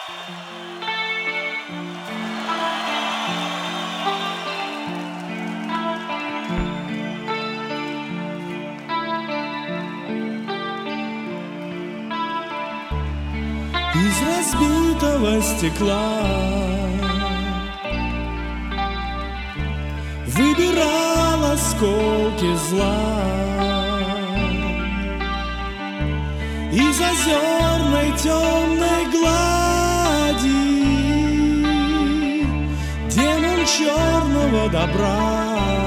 Из разбитого стекла выбирал осколки зла. Из озерной темной глади демон черного добра.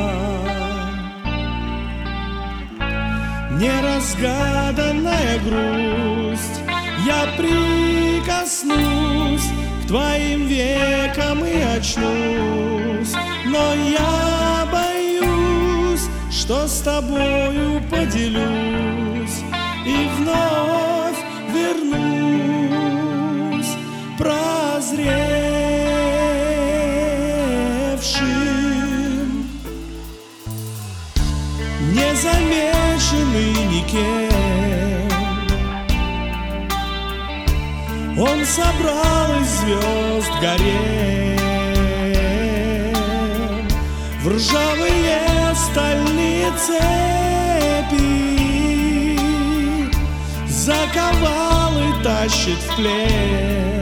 Неразгаданная грусть, я прикоснусь к твоим векам и очнусь, но я боюсь, что с тобою поделюсь и вновь вернусь прозревшим, незамеченный никем. Он собрал из звезд гарем в ржавые стальные цепи, заковал и тащит в плен.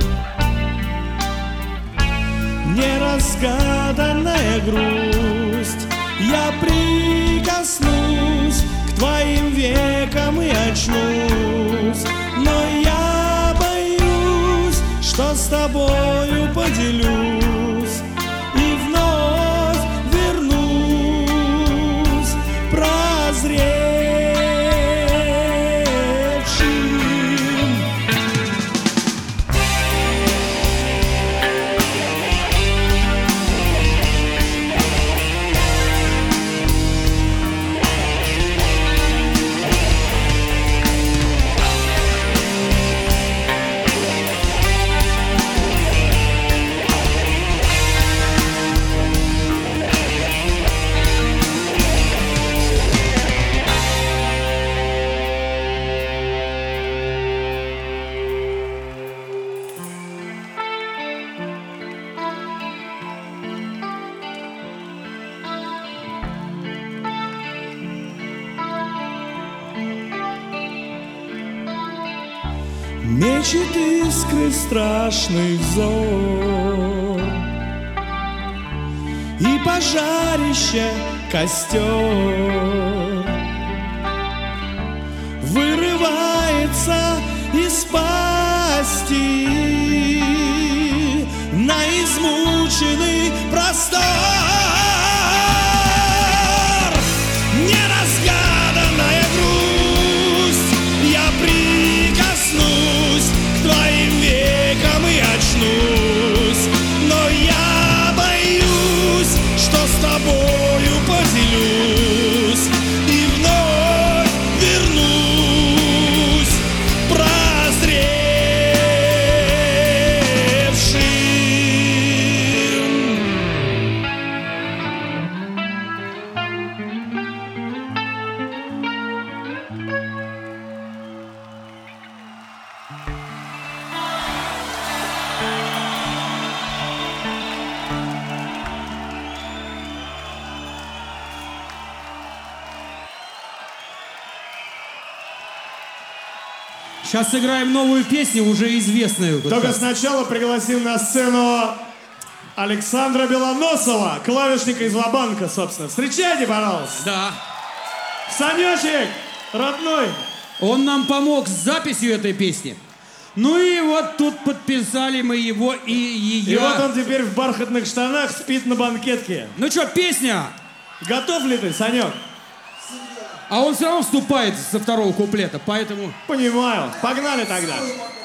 Неразгаданная грусть, я прикоснусь к твоим векам и очнусь, но я что с тобою поделюсь и вновь вернусь прозревшим. Мечет искры страшных зор и пожарище костер вырывается из пасти на измученный простор. Неразгаданная грусть, я прикоснусь к твоим векам и очнусь, но я боюсь, что с тобою поделюсь и вновь вернусь прозревшим. Сейчас сыграем новую песню, уже известную. Только сначала пригласим на сцену Александра Белоносова, клавишника из Ва-Банка, собственно. Встречайте, пожалуйста. Да. Санечек, родной. Он нам помог с записью этой песни. Ну и вот тут подписали мы его и ее. И вот он теперь в бархатных штанах спит на банкетке. Ну что, песня? Готов ли ты, Санек? А он все равно вступает со второго куплета, поэтому... Понимаю. Погнали тогда.